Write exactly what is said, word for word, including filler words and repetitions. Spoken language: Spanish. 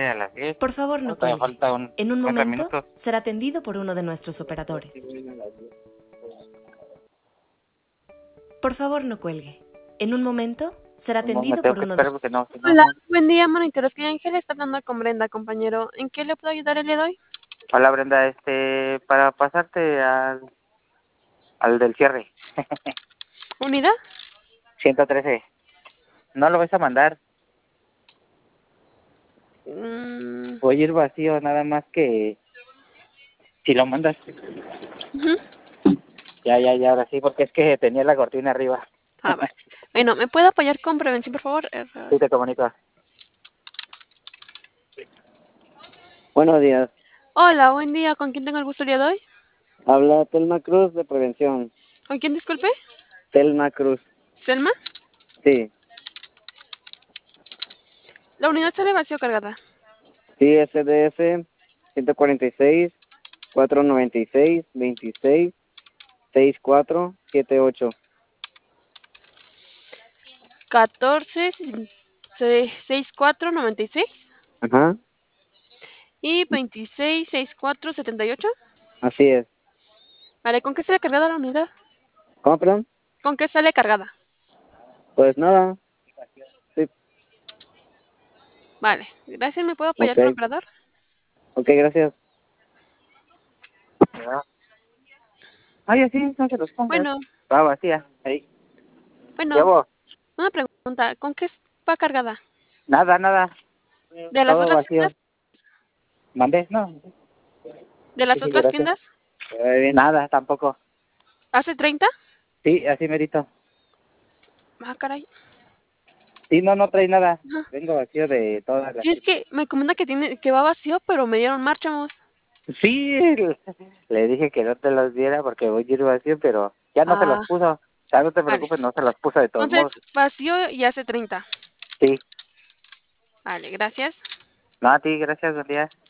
sale a las diez. Por favor, no Todavía cuelgue. falta un En un cincuenta momento minutos. será atendido por uno de nuestros operadores. Por favor, no cuelgue. En un momento será No, me atendido tengo por que uno de... esperar porque no, si no, Hola, no. buen día, monitores. Que Ángel está hablando con Brenda, compañero. ¿En qué le puedo ayudar el día de hoy? Hola Brenda, este, para pasarte al, al del cierre. ¿Unidad? ciento trece. No lo vas a mandar. Mm, Voy a ir vacío, nada más que si lo mandas. ujú. Ya, ya, ya, ahora sí, porque es que tenía la cortina arriba. Ah, vale. Bueno, ¿me puede apoyar con prevención, por favor? Eh, Sí, te comunico. Buenos días. Hola, buen día. ¿Con quién tengo el gusto el día de hoy? Habla Telma Cruz de Prevención. ¿Con quién, disculpe? Telma Cruz. ¿Selma? Sí. La unidad sale vacío o cargada. Sí, S D F ciento cuarenta y seis, cuatrocientos noventa y seis, veintiséis, sesenta y cuatro setenta y ocho. catorce, sesenta y cuatro, noventa y seis Ajá, y veintiséis, sesenta y cuatro, setenta y ocho. así es. Vale, ¿con qué sale cargada la unidad? ¿Cómo, perdón? ¿Con qué sale cargada? Pues nada. Sí. Vale, gracias. ¿Me puedo apoyar Ok. con el operador? Ok, gracias. Ay, así, no se los pongas. Bueno, Va vacía, ahí. bueno, Llevo, una pregunta. ¿Con qué va cargada? nada, nada, ¿De las todo otras tiendas? vacío. ¿Mandé? No. ¿De las Sí, sí, otras gracias. tiendas? Nada, tampoco. ¿Hace treinta? Sí, así merito. Ah, caray. Sí, no, no trae nada. Ajá. Vengo vacío de todas las... Sí, es que me comenta que tiene que va vacío, pero me dieron márchamos. Sí, le dije que no te los diera porque voy a ir vacío, pero ya no se los Ah, puso. O sea, no te vale. preocupes, no se los puso de todos Entonces, modos. vacío y hace treinta. Sí. Vale, gracias. No, a ti, gracias, buen día.